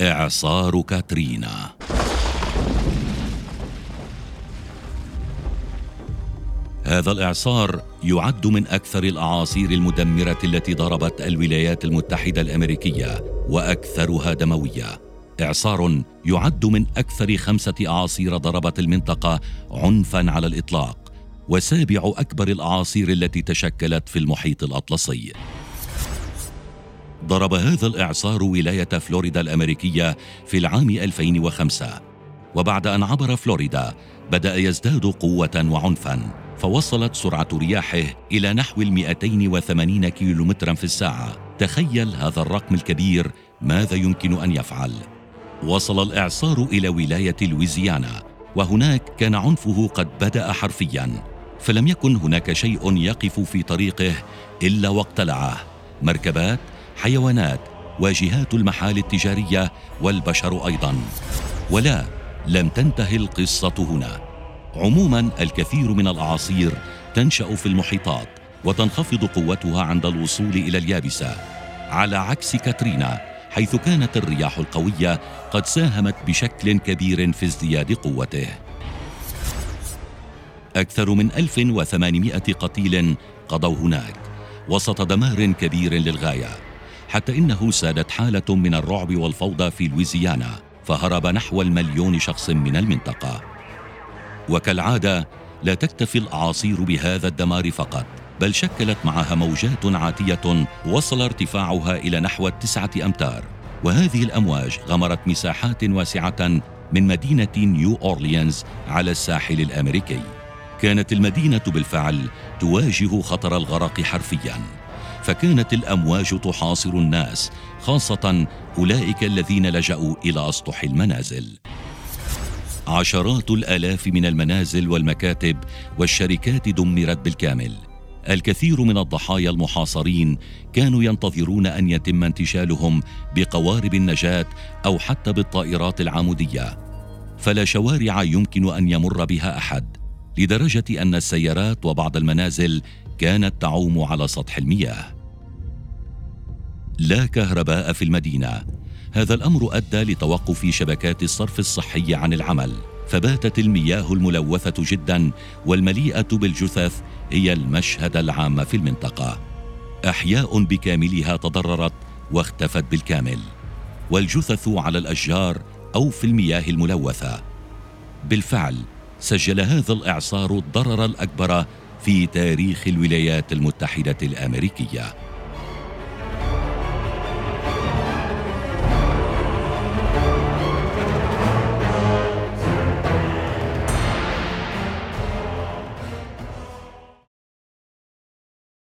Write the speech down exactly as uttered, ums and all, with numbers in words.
إعصار كاترينا. هذا الإعصار يعد من أكثر الأعاصير المدمرة التي ضربت الولايات المتحدة الأمريكية وأكثرها دموية. إعصار يعد من أكثر خمسة أعاصير ضربت المنطقة عنفاً على الإطلاق، وسابع أكبر الأعاصير التي تشكلت في المحيط الأطلسي. ضرب هذا الإعصار ولاية فلوريدا الأمريكية في العام ألفين وخمسة، وبعد أن عبر فلوريدا بدأ يزداد قوة وعنفاً، فوصلت سرعة رياحه إلى نحو مئتين وثمانين كيلومتراً في الساعة. تخيل هذا الرقم الكبير، ماذا يمكن أن يفعل؟ وصل الإعصار إلى ولاية لويزيانا، وهناك كان عنفه قد بدأ حرفياً، فلم يكن هناك شيء يقف في طريقه إلا واقتلعه: مركبات، حيوانات، واجهات المحال التجارية، والبشر أيضاً. ولا لم تنتهي القصة هنا. عموماً الكثير من الأعاصير تنشأ في المحيطات وتنخفض قوتها عند الوصول إلى اليابسة، على عكس كاترينا حيث كانت الرياح القوية قد ساهمت بشكل كبير في ازدياد قوته. أكثر من ألف وثمانمائة قتيل قضوا هناك وسط دمار كبير للغاية، حتى إنه سادت حالة من الرعب والفوضى في لويزيانا، فهرب نحو المليون شخص من المنطقة. وكالعادة لا تكتفي الأعاصير بهذا الدمار فقط، بل شكلت معها موجات عاتية وصل ارتفاعها إلى نحو تسعة أمتار، وهذه الأمواج غمرت مساحات واسعة من مدينة نيو أورليانز على الساحل الأمريكي. كانت المدينة بالفعل تواجه خطر الغرق حرفياً، فكانت الأمواج تحاصر الناس، خاصة أولئك الذين لجأوا إلى أسطح المنازل. عشرات الآلاف من المنازل والمكاتب والشركات دمرت بالكامل. الكثير من الضحايا المحاصرين كانوا ينتظرون أن يتم انتشالهم بقوارب النجاة أو حتى بالطائرات العمودية، فلا شوارع يمكن أن يمر بها أحد، لدرجة أن السيارات وبعض المنازل كانت تعوم على سطح المياه. لا كهرباء في المدينة. هذا الأمر أدى لتوقف شبكات الصرف الصحي عن العمل، فباتت المياه الملوثة جدا والمليئة بالجثث هي المشهد العام في المنطقة. أحياء بكاملها تضررت واختفت بالكامل، والجثث على الأشجار أو في المياه الملوثة. بالفعل سجل هذا الإعصار الضرر الأكبر في تاريخ الولايات المتحدة الأمريكية.